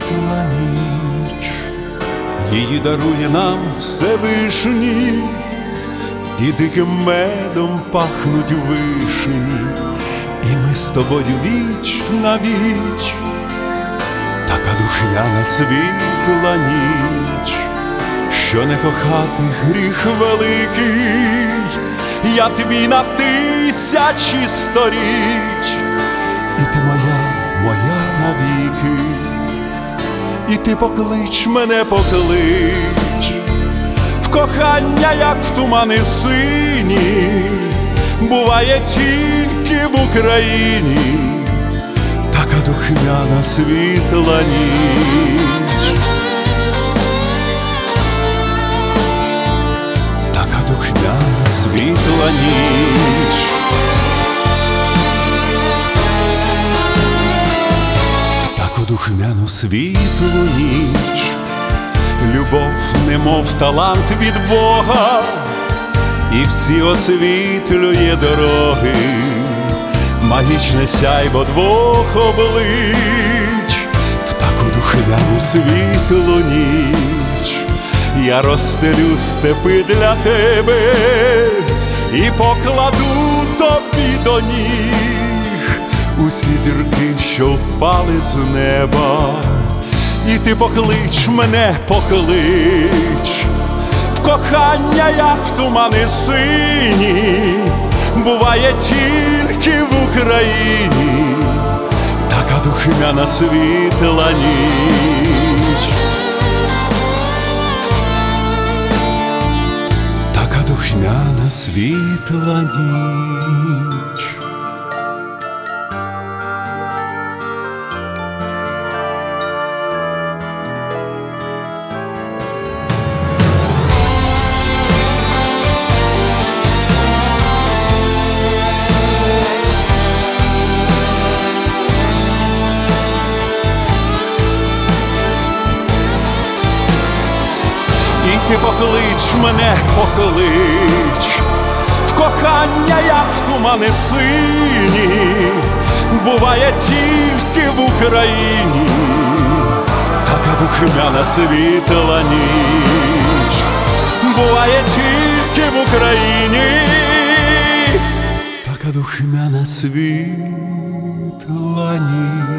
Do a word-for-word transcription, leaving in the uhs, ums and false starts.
світла ніч, її дарує нам Всевишній, і диким медом пахнуть вишні, і ми з тобою віч на віч. Така духмяна світла ніч, що не кохати гріх великий, я твій на тисячі сторіч, і ти моя, моя навіки, і ти поклич мене, поклич, в кохання, як в тумани сині, буває тільки в Україні, така духмяна світла ніч. Така духмяна світла ніч. В таку духмяну світлу ніч любов, немов талант від Бога, і всі освітлює дороги, магічне сяйво двох облич. В таку духмяну світлу ніч я розстелю степи для тебе і покладу тобі до ніг усі зірки, що впали з неба. І ти поклич мене, поклич, в кохання, як в тумани сині, буває тільки в Україні, така духмяна світла ніч. Така духмяна світла ніч. І ти поклич мене, поклич, в кохання, як в тумани сині, буває тільки в Україні, така духмяна світла ніч, буває тільки в Україні, така духмяна світла ніч.